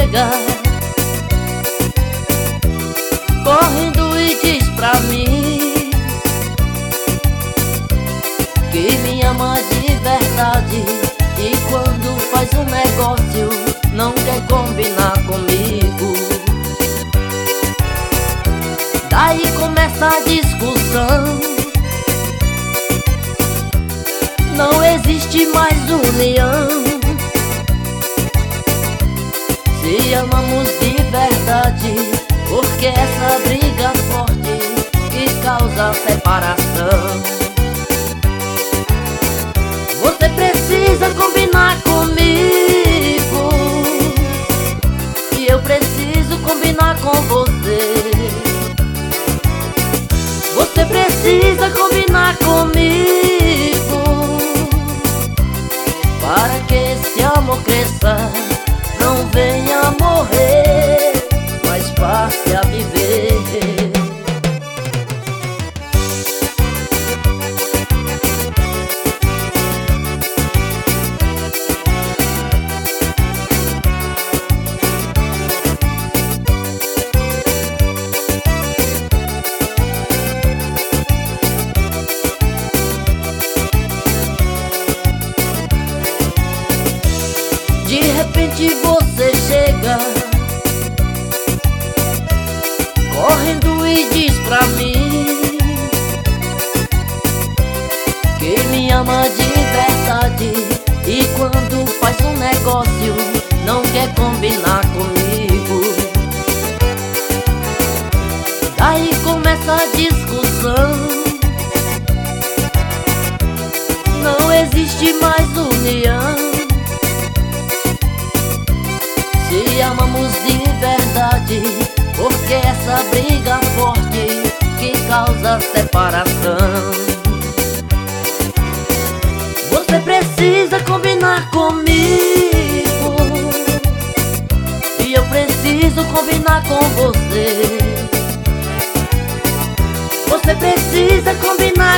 chega correndo e diz pra mim que me ama de verdade, e quando faz um negócio não quer combinar comigo. Daí começa a discussão, não existe mais união. Se amamos de verdade, porque essa briga forte que causa separação? Você precisa combinar comigo, e eu preciso combinar com você. Você precisa combinar comigo, para que esse amor cresça, não venha morrer, mas passe a viver. De repente você chega correndo e diz pra mim que me ama de verdade, e quando faz um negócio não quer combinar comigo. Daí começa a discussão, não existe mais união. Se amamos de verdade, porque essa briga forte que causa separação? Você precisa combinar comigo, e eu preciso combinar com você. Você precisa combinar